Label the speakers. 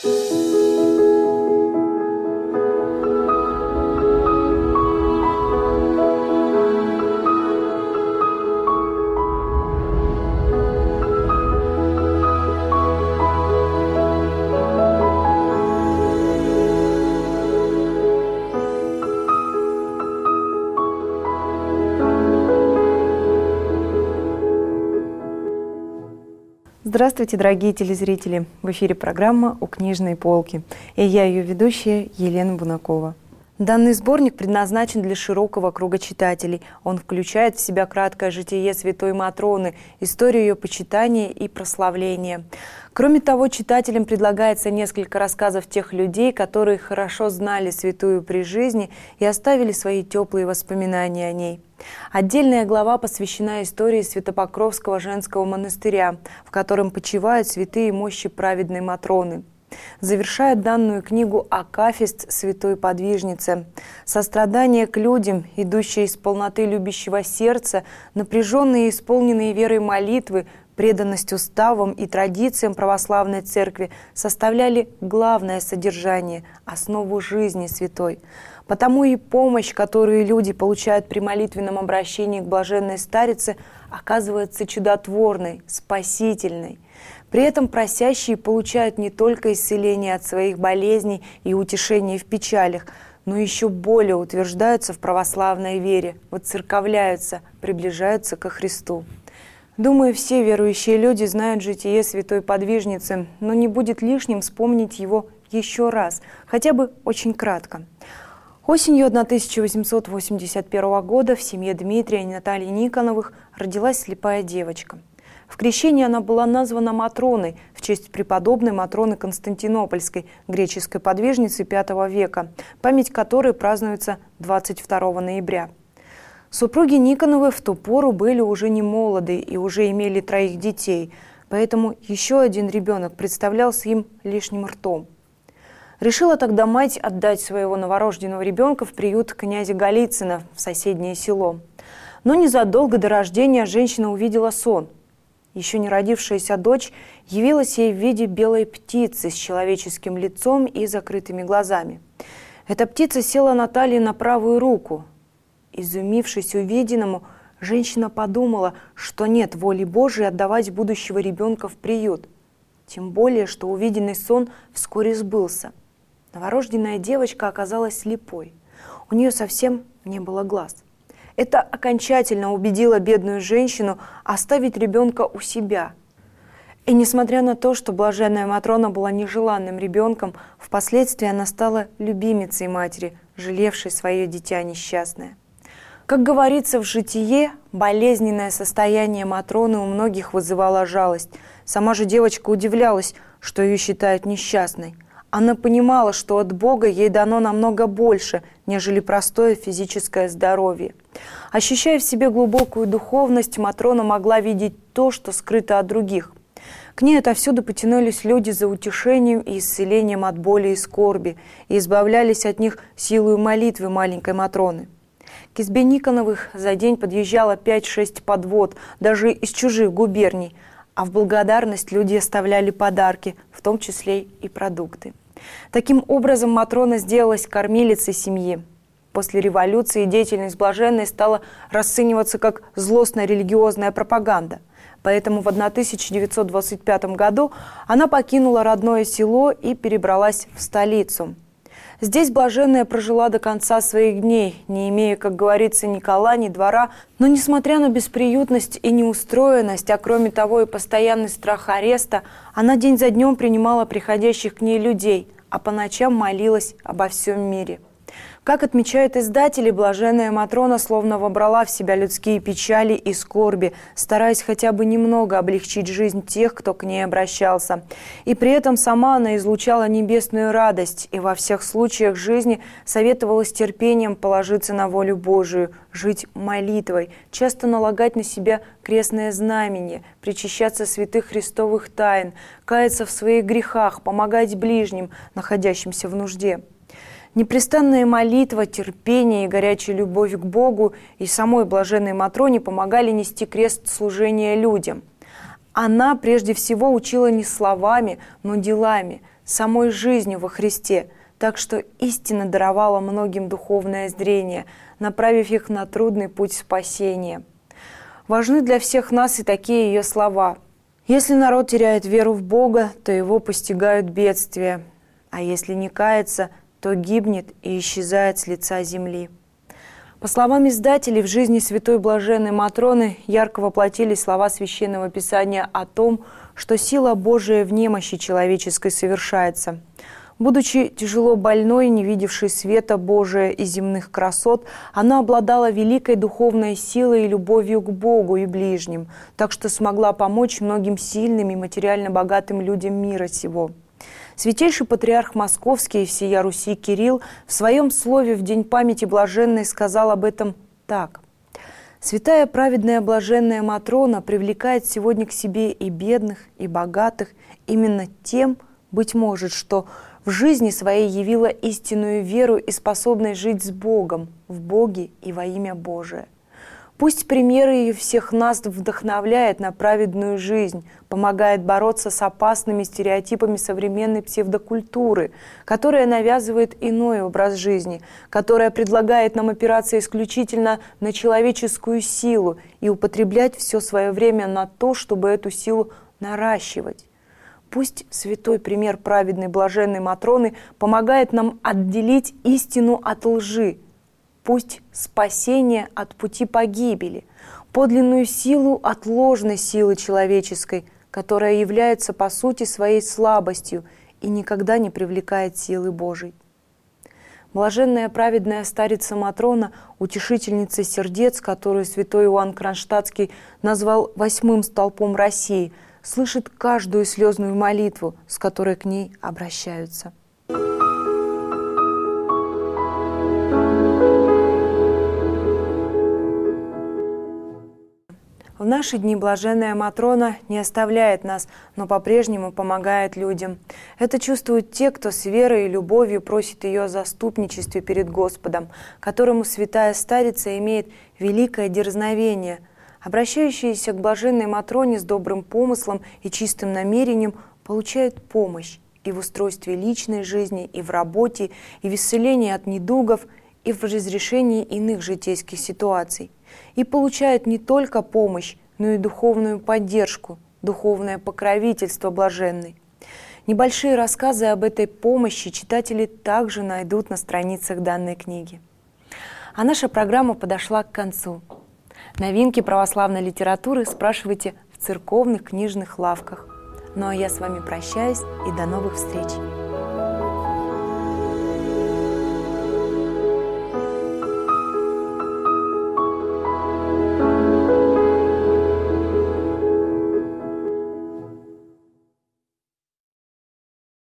Speaker 1: Здравствуйте, дорогие телезрители! В эфире программа «У книжной полки». И я ее ведущая Елена Бунакова. Данный сборник предназначен для широкого круга читателей. Он включает в себя краткое житие святой Матроны, историю ее почитания и прославления. Кроме того, читателям предлагается несколько рассказов тех людей, которые хорошо знали святую при жизни и оставили свои теплые воспоминания о ней. Отдельная глава посвящена истории Святопокровского женского монастыря, в котором почивают святые мощи праведной Матроны. Завершает данную книгу акафист святой подвижницы. Сострадание к людям, идущее из полноты любящего сердца, напряженные и исполненные верой молитвы, преданность уставам и традициям православной церкви составляли главное содержание, основу жизни святой. Потому и помощь, которую люди получают при молитвенном обращении к блаженной старице, оказывается чудотворной, спасительной. При этом просящие получают не только исцеление от своих болезней и утешение в печалях, но еще более утверждаются в православной вере, воцерковляются, приближаются ко Христу. Думаю, все верующие люди знают житие святой подвижницы, но не будет лишним вспомнить его еще раз, хотя бы очень кратко. Осенью 1881 года в семье Дмитрия и Натальи Никоновых родилась слепая девочка. В крещении она была названа Матроной в честь преподобной Матроны Константинопольской, греческой подвижницы V века, память которой празднуется 22 ноября. Супруги Никоновы в ту пору были уже не молоды и уже имели 3 детей, поэтому еще один ребенок представлялся им лишним ртом. Решила тогда мать отдать своего новорожденного ребенка в приют князя Голицына в соседнее село. Но незадолго до рождения женщина увидела сон. Еще не родившаяся дочь явилась ей в виде белой птицы с человеческим лицом и закрытыми глазами. Эта птица села Наталье на правую руку. Изумившись увиденному, женщина подумала, что нет воли Божией отдавать будущего ребенка в приют. Тем более, что увиденный сон вскоре сбылся. Новорожденная девочка оказалась слепой. У нее совсем не было глаз. Это окончательно убедило бедную женщину оставить ребенка у себя. И несмотря на то, что блаженная Матрона была нежеланным ребенком, впоследствии она стала любимицей матери, жалевшей свое дитя несчастное. Как говорится в житие, болезненное состояние Матроны у многих вызывало жалость. Сама же девочка удивлялась, что ее считают несчастной. Она понимала, что от Бога ей дано намного больше, нежели простое физическое здоровье. Ощущая в себе глубокую духовность, Матрона могла видеть то, что скрыто от других. К ней отовсюду потянулись люди за утешением и исцелением от боли и скорби, и избавлялись от них силою молитвы маленькой Матроны. К избе Никоновых за день подъезжало 5-6 подвод, даже из чужих губерний, а в благодарность люди оставляли подарки, в том числе и продукты. Таким образом, Матрона сделалась кормилицей семьи. После революции деятельность блаженной стала расцениваться как злостно-религиозная пропаганда. Поэтому в 1925 году она покинула родное село и перебралась в столицу. Здесь блаженная прожила до конца своих дней, не имея, как говорится, ни кола, ни двора, но, несмотря на бесприютность и неустроенность, а кроме того и постоянный страх ареста, она день за днем принимала приходящих к ней людей, а по ночам молилась обо всем мире. Как отмечают издатели, блаженная Матрона словно вобрала в себя людские печали и скорби, стараясь хотя бы немного облегчить жизнь тех, кто к ней обращался. И при этом сама она излучала небесную радость и во всех случаях жизни советовала с терпением положиться на волю Божию, жить молитвой, часто налагать на себя крестное знамение, причащаться святых христовых тайн, каяться в своих грехах, помогать ближним, находящимся в нужде. Непрестанная молитва, терпение и горячая любовь к Богу и самой блаженной Матроне помогали нести крест служения людям. Она прежде всего учила не словами, но делами, самой жизнью во Христе, так что истина даровала многим духовное зрение, направив их на трудный путь спасения. Важны для всех нас и такие ее слова. «Если народ теряет веру в Бога, то его постигают бедствия, а если не кается, то гибнет и исчезает с лица земли». По словам издателей, в жизни святой блаженной Матроны ярко воплотились слова Священного Писания о том, что сила Божия в немощи человеческой совершается. Будучи тяжело больной, не видевшей света Божия и земных красот, она обладала великой духовной силой и любовью к Богу и ближним, так что смогла помочь многим сильным и материально богатым людям мира сего. Святейший патриарх Московский и всея Руси Кирилл в своем слове в День памяти блаженной сказал об этом так. «Святая праведная блаженная Матрона привлекает сегодня к себе и бедных, и богатых именно тем, быть может, что в жизни своей явила истинную веру и способность жить с Богом, в Боге и во имя Божие. Пусть примеры ее всех нас вдохновляет на праведную жизнь, помогает бороться с опасными стереотипами современной псевдокультуры, которая навязывает иной образ жизни, которая предлагает нам опираться исключительно на человеческую силу и употреблять все свое время на то, чтобы эту силу наращивать. Пусть святой пример праведной блаженной Матроны помогает нам отделить истину от лжи, пусть спасение от пути погибели, подлинную силу от ложной силы человеческой, которая является по сути своей слабостью и никогда не привлекает силы Божией. Блаженная праведная старица Матрона, утешительница сердец, которую святой Иоанн Кронштадтский назвал «8-м столпом России», слышит каждую слезную молитву, с которой к ней обращаются. В наши дни блаженная Матрона не оставляет нас, но по-прежнему помогает людям. Это чувствуют те, кто с верой и любовью просит ее о заступничестве перед Господом, которому святая старица имеет великое дерзновение. Обращающиеся к блаженной Матроне с добрым помыслом и чистым намерением получают помощь и в устройстве личной жизни, и в работе, и в исцелении от недугов, и в разрешении иных житейских ситуаций. И получают не только помощь, но и духовную поддержку, духовное покровительство блаженной. Небольшие рассказы об этой помощи читатели также найдут на страницах данной книги. А наша программа подошла к концу. Новинки православной литературы спрашивайте в церковных книжных лавках. Ну а я с вами прощаюсь и до новых встреч!